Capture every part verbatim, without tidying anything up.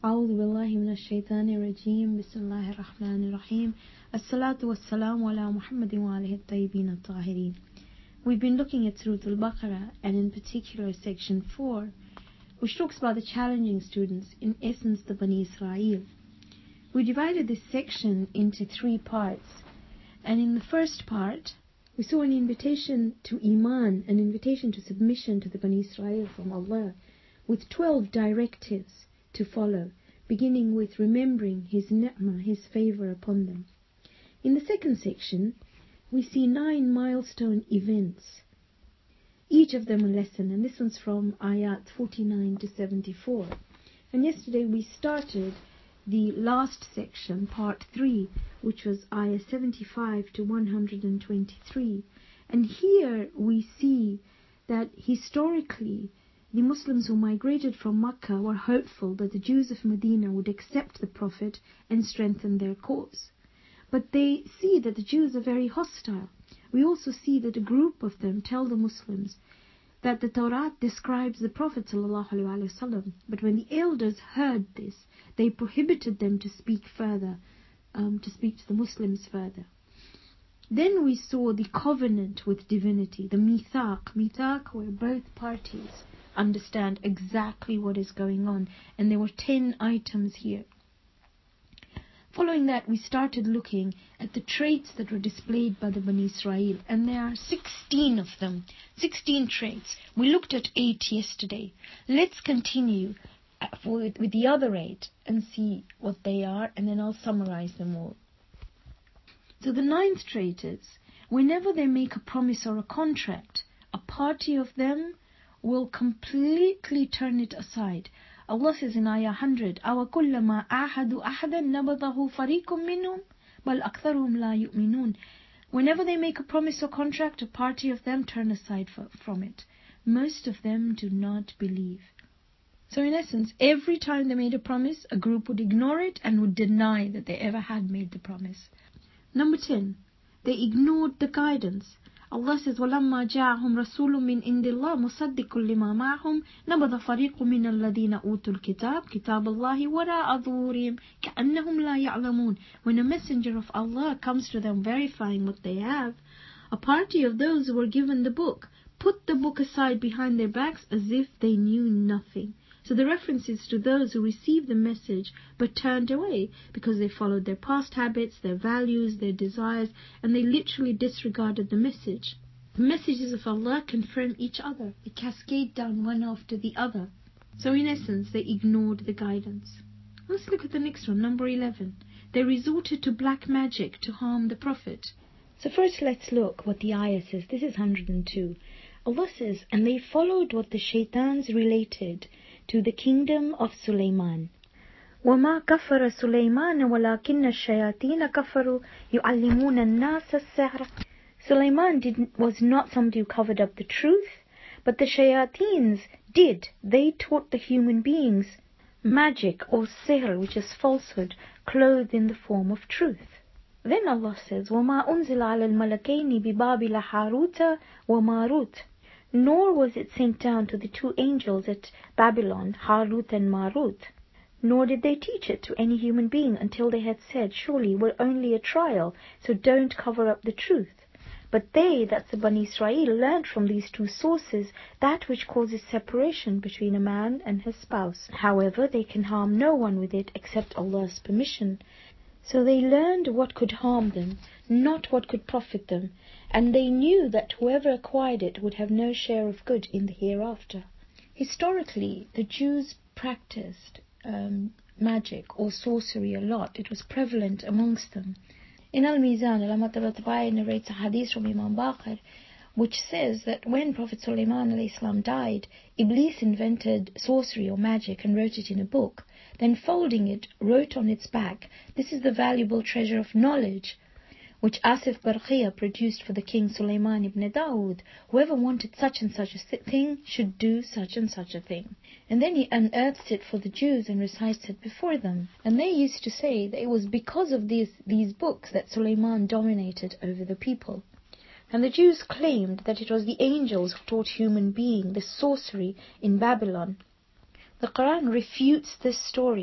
أعوذ بالله من الشيطان الرجيم بسم الله الرحمن الرحيم الصلاة والسلام على محمد وآله الطيبين الطاهرين. We've been looking at Surah Al-Baqarah, and in particular section four, which talks about the challenging students, in essence the Bani Israel. We divided this section into three parts, and in the first part we saw an invitation to Iman, an invitation to submission to the Bani Israel from Allah, with twelve directives to follow, beginning with remembering His ni'mah, His favour upon them. In the second section, we see nine milestone events, each of them a lesson, and this one's from ayat forty-nine to seventy-four. And yesterday we started the last section, part three, which was ayah seventy-five to one hundred twenty-three. And here we see that historically the Muslims who migrated from Makkah were hopeful that the Jews of Medina would accept the Prophet and strengthen their cause. But they see that the Jews are very hostile. We also see that a group of them tell the Muslims that the Torah describes the Prophet ﷺ. But when the elders heard this, they prohibited them to speak further, um, to speak to the Muslims further. Then we saw the covenant with divinity, the mithaq, mithaq where both parties understand exactly what is going on, and there were ten items here. Following that, we started looking at the traits that were displayed by the Bani Israel, and there are sixteen of them, sixteen traits. We looked at eight yesterday. Let's continue with, with the other eight and see what they are, and then I'll summarize them all. So the ninth trait is, whenever they make a promise or a contract, a party of them will completely turn it aside. Allah says in ayah one hundred, أَوَ كُلَّمَا أَعْهَدُوا أَحَدًا نَبَضَهُ فَرِيقٌ مِّنْهُمْ بَلْ أَكْثَرُهُمْ لَا يُؤْمِنُونَ. Whenever they make a promise or contract, a party of them turn aside for, from it. Most of them do not believe. So in essence, every time they made a promise, a group would ignore it and would deny that they ever had made the promise. Number ten, they ignored the guidance. Allah says, وَلَمَّا جَاءَهُمْ رَسُولٌ مِّنْ عِنْدِ اللَّهِ مُصَدِّقٌ لِمَا مَعَهُمْ نَبَذَ فَرِيقٌ مِّنَ الَّذِينَ أُوتُوا الْكِتَابَ كِتَابَ اللَّهِ وَرَاءَ ظُهُورِهِمْ كَأَنَّهُمْ لَا يَعْلَمُونَ. When a messenger of Allah comes to them verifying what they have, a party of those who were given the book put the book aside behind their backs as if they knew nothing. So the reference is to those who received the message but turned away because they followed their past habits, their values, their desires, and they literally disregarded the message. The messages of Allah confirm each other. They cascade down one after the other. So in essence, they ignored the guidance. Let's look at the next one, number eleven. They resorted to black magic to harm the Prophet. So first let's look what the ayah says. This is one hundred two. Allah says, and they followed what the shaitans related to the kingdom of Sulaiman. وَمَا كَفَرَ سُلَيْمَانَ وَلَكِنَّ الشَّيَاطِينَ كَفَرُوا يُعَلِّمُونَ النَّاسَ السِّحْرَ. Sulaiman did, was not somebody who covered up the truth, but the shayateens did. They taught the human beings magic or sihr, which is falsehood, clothed in the form of truth. Then Allah says, وَمَا أُنزِلَ عَلَى الْمَلَكَيْنِ بِبَابِلَ هَارُوتَ وَمَارُوتَ. Nor was it sent down to the two angels at Babylon, Harut and Marut. Nor did they teach it to any human being until they had said, surely we're only a trial, so don't cover up the truth. But they, that's the Bani Israel, learned from these two sources that which causes separation between a man and his spouse. However, they can harm no one with it except Allah's permission. So they learned what could harm them, not what could profit them, and they knew that whoever acquired it would have no share of good in the hereafter. Historically, the Jews practiced um, magic or sorcery a lot. It was prevalent amongst them. In Al-Mizan, Ulama Tabatabai narrates a hadith from Imam Baqir, which says that when Prophet Sulaiman alayhi salam died, Iblis invented sorcery or magic and wrote it in a book. Then folding it, wrote on its back, "This is the valuable treasure of knowledge, which Asif Barqiya produced for the king Sulaiman ibn Dawood. Whoever wanted such and such a thing should do such and such a thing." And then he unearths it for the Jews and recites it before them. And they used to say that it was because of these, these books that Sulaiman dominated over the people. And the Jews claimed that it was the angels who taught human beings this sorcery in Babylon. The Quran refutes this story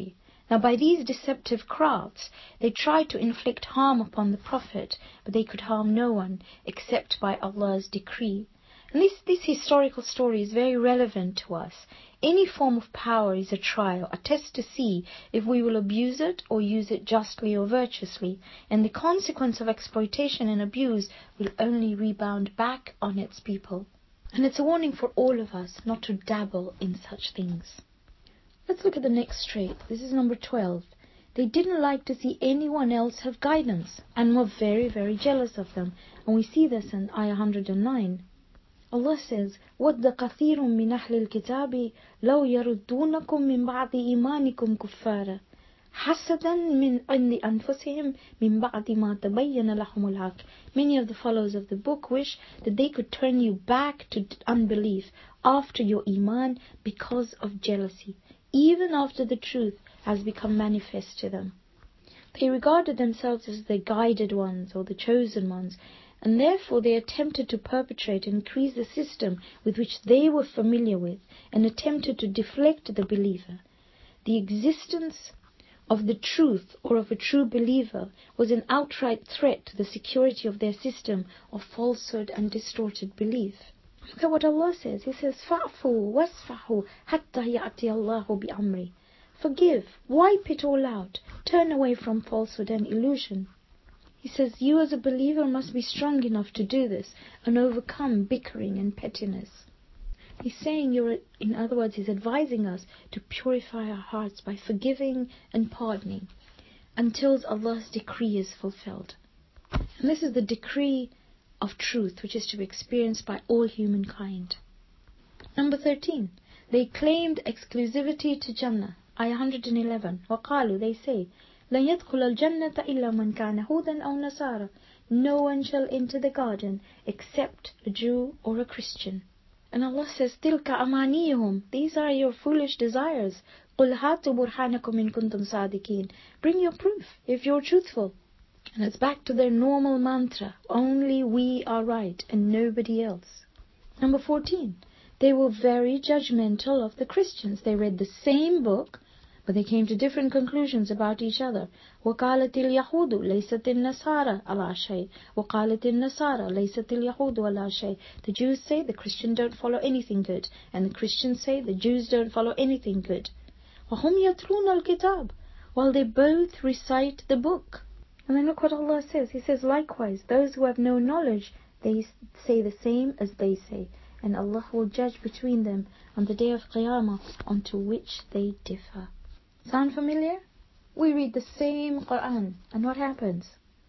Now by these deceptive crafts, they tried to inflict harm upon the Prophet, but they could harm no one, except by Allah's decree. And this, this historical story is very relevant to us. Any form of power is a trial, a test to see if we will abuse it or use it justly or virtuously. And the consequence of exploitation and abuse will only rebound back on its people. And it's a warning for all of us not to dabble in such things. Let's look at the next trait. This is number twelve. They didn't like to see anyone else have guidance and were very, very jealous of them. And we see this in ayah one hundred nine. Allah says, وَدَّ كَثِيرٌ مِّنْ أَهْلِ الْكِتَابِ لَوْ يَرُدُّونَكُم مِّن بَعْدِ إِيمَانِكُمْ كُفَّارًا حَسَدًا مِّنْ عِنْدِ أَنفُسِهِمْ مِّن بَعْدِ مَا تَبَيَّنَ لَهُمُ الْحَقُّ. Many of the followers of the book wish that they could turn you back to unbelief after your iman because of jealousy, even after the truth has become manifest to them. They regarded themselves as the guided ones or the chosen ones, and therefore they attempted to perpetrate and increase the system with which they were familiar with, and attempted to deflect the believer. The existence of the truth or of a true believer was an outright threat to the security of their system of falsehood and distorted belief. Look at what Allah says. He says, فَعْفُوا وَاسْفَحُوا حَتَّى يَأْتِيَ اللَّهُ بِأَمْرِهِ. Forgive, wipe it all out, turn away from falsehood and illusion. He says, you as a believer must be strong enough to do this and overcome bickering and pettiness. He's saying, you're, in other words, he's advising us to purify our hearts by forgiving and pardoning until Allah's decree is fulfilled. And this is the decree of truth which is to be experienced by all humankind. Number thirteen. They claimed exclusivity to Jannah. Ayah one hundred eleven. وَقَالُوا, they say, لَنْ يَدْخُلَ الْجَنَّةَ إِلَّا مَنْ كَانَ هُودًا أَوْ نَصَارًا. No one shall enter the garden except a Jew or a Christian. And Allah says, تِلْكَ أَمَانِيهُمْ. These are your foolish desires. قُلْ هَاتُوا بُرْحَانَكُمْ إِن كُنْتُمْ صَادِقِينَ. Bring your proof if you're truthful. And it's back to their normal mantra. Only we are right and nobody else. Number fourteen. They were very judgmental of the Christians. They read the same book, but they came to different conclusions about each other. وَقَالَتِ الْيَهُودُ لَيْسَتِ النَّصَارَى عَلَى شَيْءٍ وَقَالَتِ النَّصَارَى لَيْسَتِ الْيَهُودُ عَلَى شَيْءٍ. The Jews say the Christians don't follow anything good, and the Christians say the Jews don't follow anything good. وَهُمْ يَتْلُونَ الْكِتَابَ. While they both recite the book. And then look what Allah says. He says, likewise, those who have no knowledge, they say the same as they say. And Allah will judge between them on the day of Qiyamah onto which they differ. Sound familiar? We read the same Quran, and what happens?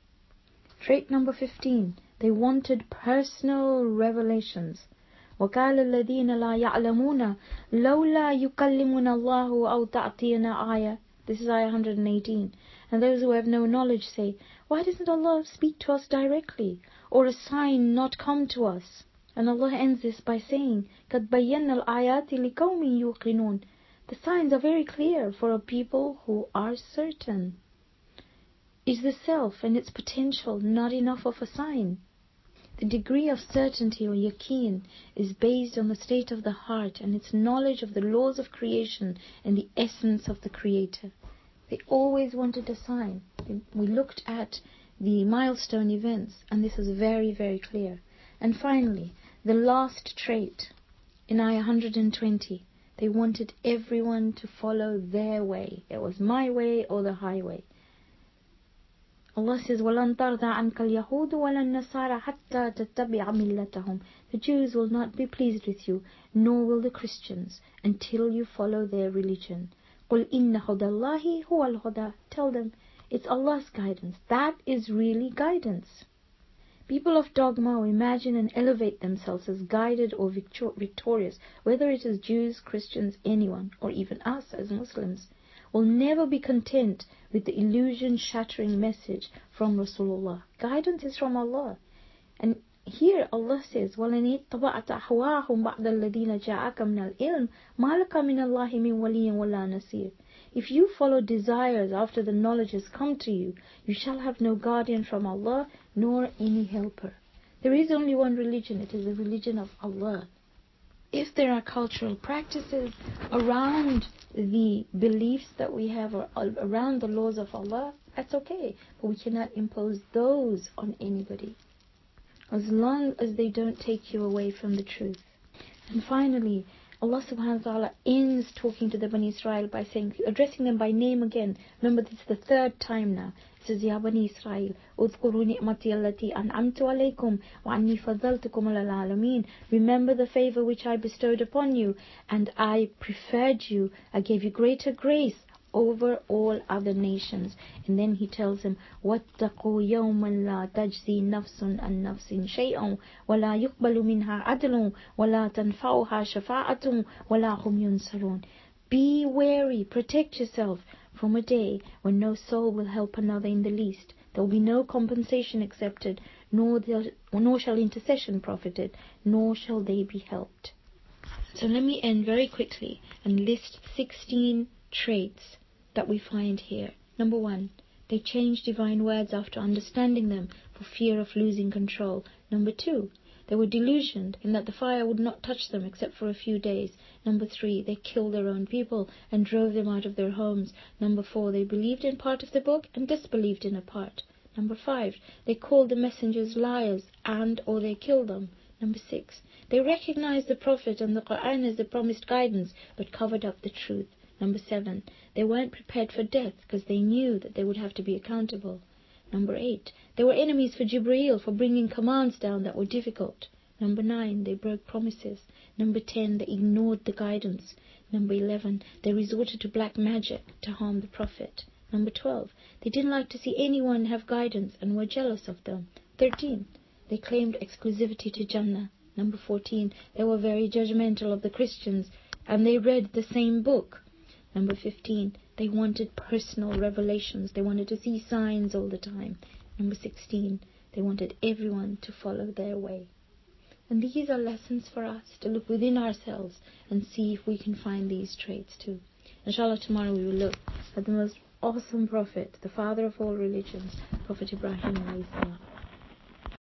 Trait number fifteen. They wanted personal revelations. وَقَالَ الَّذِينَ لَا يَعْلَمُونَ لَوْلَا يُكَلِّمُنَا اللَّهُ أَوْ تَعْطِينَا آيَةً. This is ayah one hundred eighteen. And those who have no knowledge say, why doesn't Allah speak to us directly, or a sign not come to us? And Allah ends this by saying, قَدْ بَيَّنَّا الْآيَاتِ لِقَوْمٍ يُوقِنُونَ. The signs are very clear for a people who are certain. Is the self and its potential not enough of a sign? The degree of certainty or yaqeen is based on the state of the heart and its knowledge of the laws of creation and the essence of the Creator. They always wanted a sign. We looked at the milestone events, and this is very, very clear. And finally, the last trait in ayah one hundred twenty. They wanted everyone to follow their way. It was my way or the highway. Allah says, وَلَنْ تَرْضَى عَنْكَ الْيَهُودُ وَلَا النَّصَارَى حَتَّى تَتَّبِعَ مِلَّتَهُمْ. The Jews will not be pleased with you, nor will the Christians, until you follow their religion. قُلْ إِنَّ هُدَى اللَّهِ هُوَ الْهُدَى. Tell them, it's Allah's guidance. That is really guidance. People of dogma imagine and elevate themselves as guided or victor- victorious, whether it is Jews, Christians, anyone, or even us as Muslims, will never be content with the illusion-shattering message from Rasulullah. Guidance is from Allah. And here Allah says, وَلَنِ اتَّبَعْتَ أَحْوَاهُمْ بَعْدَ الَّذِينَ جَاءَكَ مِنَ الْعِلْمِ مَا لَكَ مِنَ اللَّهِ مِنْ وَلِيٍّ وَلَا نَصِيرٍ. If you follow desires after the knowledge has come to you, you shall have no guardian from Allah, nor any helper. There is only one religion. It is the religion of Allah. if there are cultural practices around the beliefs that we have or around the laws of Allah, that's okay. But we cannot impose those on anybody, as long as they don't take you away from the truth. And finally, Allah subhanahu wa ta'ala ends talking to the Bani Israel by saying, addressing them by name again. Remember, this is the third time now. It says, Ya Bani Israel, Udhkuru ni'mati allati an'amtu alaykum wa anni fadhaltukum ala alameen. Remember the favor which I bestowed upon you, and I preferred you. I gave you greater grace over all other nations. And then he tells him, وَاتَّقُوا يَوْمًا لَا تَجْزِي نَفْسٌ عَنْ نَفْسٍ شَيْئًا وَلَا يُقْبَلُ مِنْهَا عَدْلٌ وَلَا تَنْفَعُهَا شَفَاعَةٌ وَلَا هُمْ يُنْصَرُونَ. Be wary, protect yourself from a day when no soul will help another in the least. There will be no compensation accepted, nor, nor shall intercession profited, nor shall they be helped. So let me end very quickly and list sixteen traits that we find here. Number one, they changed divine words after understanding them for fear of losing control. Number two, they were delusioned in that the fire would not touch them except for a few days. Number three, they killed their own people and drove them out of their homes. Number four, they believed in part of the book and disbelieved in a part. Number five, they called the messengers liars and or they killed them. Number six, they recognized the Prophet and the Quran as the promised guidance but covered up the truth. Number seven, they weren't prepared for death because they knew that they would have to be accountable. Number eight, they were enemies for Jibreel for bringing commands down that were difficult. Number nine, they broke promises. Number ten, they ignored the guidance. Number eleven, they resorted to black magic to harm the Prophet. Number twelve, they didn't like to see anyone have guidance and were jealous of them. thirteen, they claimed exclusivity to Jannah. Number fourteen, they were very judgmental of the Christians and they read the same book. Number fifteen, they wanted personal revelations. They wanted to see signs all the time. Number sixteen, they wanted everyone to follow their way. And these are lessons for us to look within ourselves and see if we can find these traits too. Inshallah, tomorrow we will look at the most awesome prophet, the father of all religions, Prophet Ibrahim alayhi salam.